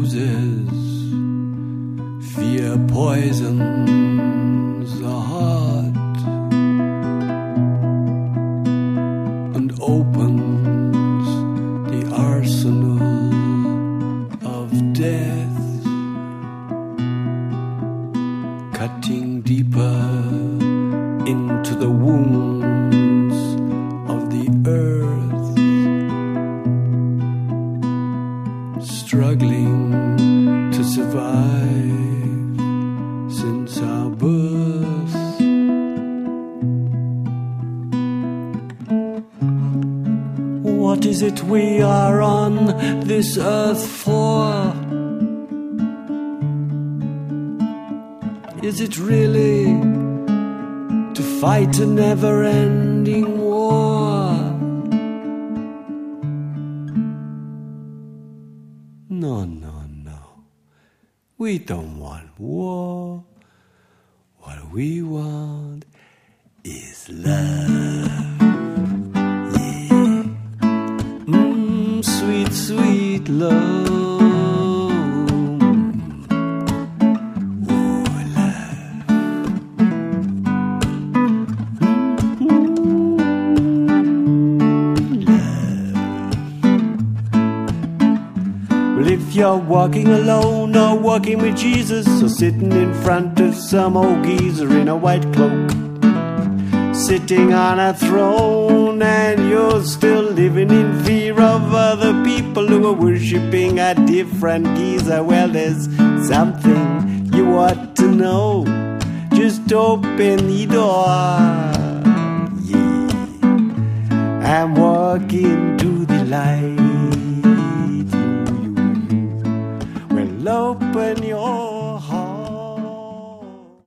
bruises. Fear poisons the heart and opens the arsenal of death, cutting deeper into the wounds of the earth, struggling to survive since our birth. What is it we are on this earth for? Is it really to fight a never-ending war? No, no, no. We don't want war. What we want is love. Yeah. Sweet, sweet love. If you're walking alone or walking with Jesus, or sitting in front of some old geezer in a white cloak, sitting on a throne, and you're still living in fear of other people who are worshipping a different geezer, well, there's something you ought to know. Just open the door, yeah, and walk into the light.